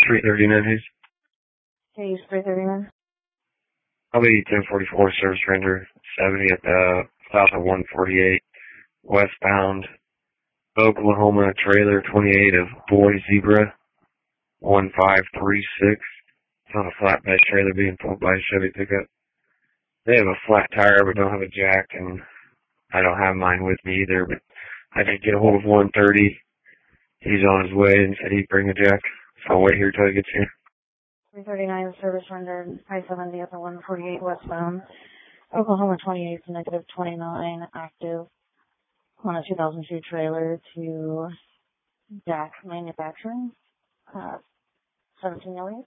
339, Hayes. Hayes 339. I'll be 1044 service render 70 at the south of 148 westbound Oklahoma trailer 28 of Boy Zebra 1536. It's on a flatbed trailer being pulled by a Chevy pickup. They have a flat tire but don't have a jack, and I don't have mine with me either, but I did get a hold of 130. He's on his way and said he'd bring a jack, so I'll wait here till he gets here. 339 service rendered I-70 at the 148 westbound Oklahoma 28 to negative 29 active on a 2002 trailer to Jack Manufacturing, 1708.